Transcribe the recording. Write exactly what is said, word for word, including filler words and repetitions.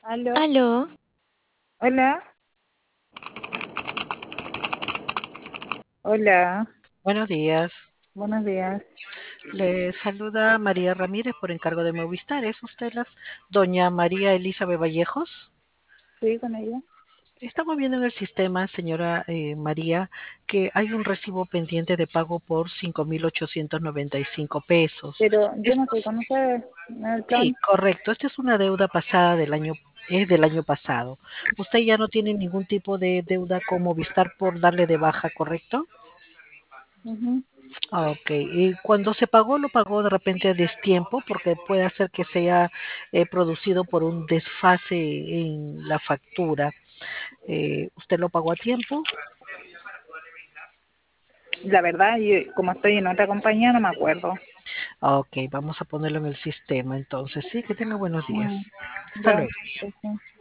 Aló, Aló, hola, hola, buenos días. buenos días. Le saluda María Ramírez por encargo de Movistar. ¿Es usted la doña María Elizabeth Vallejos? ¿Sí con ella? Estamos viendo en el sistema, señora eh, María, que hay un recibo pendiente de pago por cinco mil ochocientos noventa y cinco pesos. Pero yo no Esto, estoy con ustedes en el sí, plan. correcto. Esta es una deuda pasada del año, es del año pasado. Usted ya no tiene ningún tipo de deuda con Movistar por darle de baja, ¿correcto? Ujú. Ah, ok, y cuando se pagó, lo pagó de repente a destiempo, porque puede ser que sea eh, producido por un desfase en la factura. Eh, ¿usted lo pagó a tiempo? La verdad, yo como estoy en otra compañía no me acuerdo. Ah, ok, vamos a ponerlo en el sistema entonces. Sí, que tenga buenos días. Mm, Hasta ya, luego. pues sí.